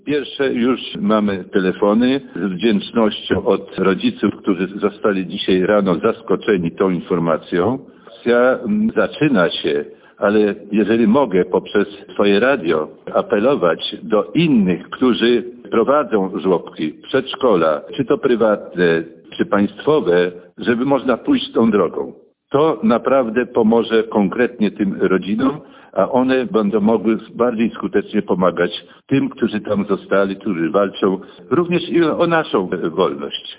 Pierwsze już mamy telefony z wdzięcznością od rodziców, którzy zostali dzisiaj rano zaskoczeni tą informacją. Akcja zaczyna się, ale jeżeli mogę poprzez swoje radio apelować do innych, którzy prowadzą żłobki, przedszkola, czy to prywatne, czy państwowe, żeby można pójść tą drogą. To naprawdę pomoże konkretnie tym rodzinom, a one będą mogły bardziej skutecznie pomagać tym, którzy tam zostali, którzy walczą również i o naszą wolność.